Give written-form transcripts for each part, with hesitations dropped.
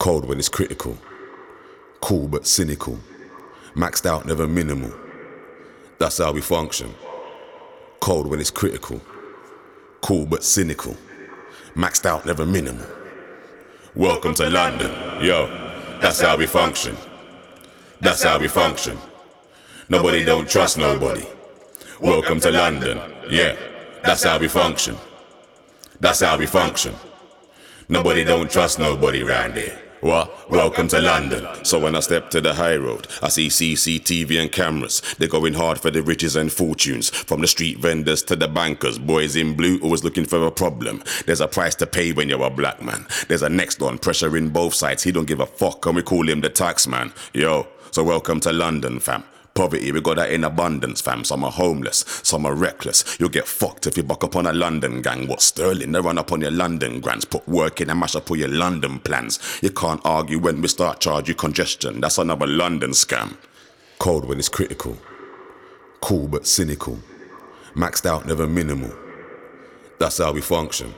Cold when it's critical. Cool but cynical. Maxed out, never minimal. That's how we function. Cold when it's critical. Cool but cynical. Maxed out, never minimal. Welcome to London. Yo, that's how we function. That's how we function. Nobody don't trust nobody. Welcome to London. Yeah, that's how we function. That's how we function. Nobody don't trust nobody round here. What? Welcome to London. So when I step to the high road, I see CCTV and cameras. They're going hard for the riches and fortunes. From the street vendors to the bankers. Boys in blue always looking for a problem. There's a price to pay when you're a black man. There's a next one, pressure in both sides. He don't give a fuck and we call him the tax man. Yo, so welcome to London, fam. Poverty, we got that in abundance, fam. Some are homeless, some are reckless. You'll get fucked if you buck up on a London gang. What, Sterling? They run up on your London grants. Put work in and mash up all your London plans. You can't argue when we start charge you congestion. That's another London scam. Cold when it's critical. Cool but cynical. Maxed out, never minimal. That's how we function.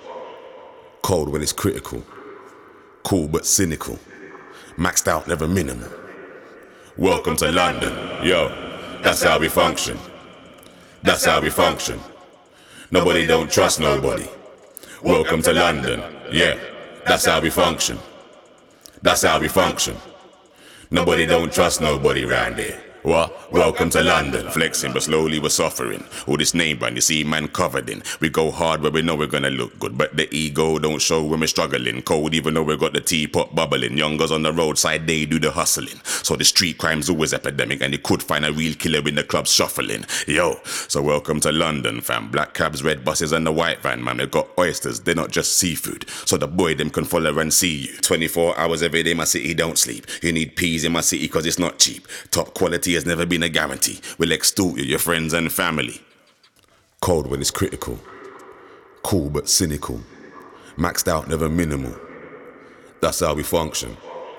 Cold when it's critical. Cool but cynical. Maxed out, never minimal. Welcome to London. Yo, that's how we function. That's how we function. Nobody don't trust nobody. Welcome to London. Yeah, that's how we function. That's how we function. Nobody don't trust nobody round here. What? Welcome to London. Flexing, but slowly we're suffering. All this name brand you see man covered in. We go hard where we know we're gonna look good, but the ego don't show when we're struggling. Cold even though we got the teapot bubbling. Youngers on the roadside, they do the hustling. So the street crime's always epidemic, and you could find a real killer in the club shuffling. Yo, so welcome to London, fam. Black cabs, red buses, and the white van, man. They got oysters, they're not just seafood. So the boy them can follow and see you. 24 hours every day, my city don't sleep. You need peas in my city cause it's not cheap. Top quality has never been a guarantee. We'll extort you, your friends and family. Cold when it's critical. Cool but cynical. Maxed out, never minimal. That's how we function.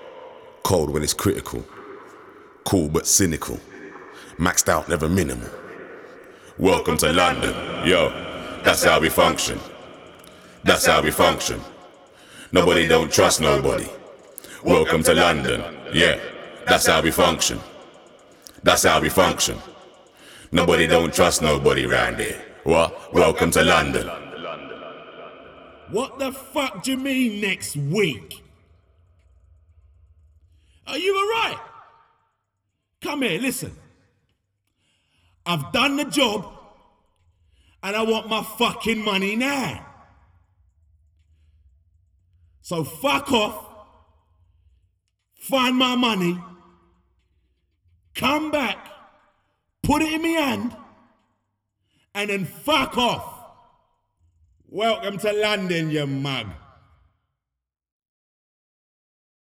Cold when it's critical. Cool but cynical. Maxed out, never minimal. Welcome to London. Yo, that's how we function. That's how we function. Nobody don't trust nobody. Welcome to London. Yeah, that's how we function. That's how we function. Nobody don't trust nobody round here. What? Welcome to London. What the fuck do you mean next week? Are you alright? Come here, listen. I've done the job and I want my fucking money now. So fuck off, find my money, come back, put it in my hand, and then fuck off. Welcome to London, you mug.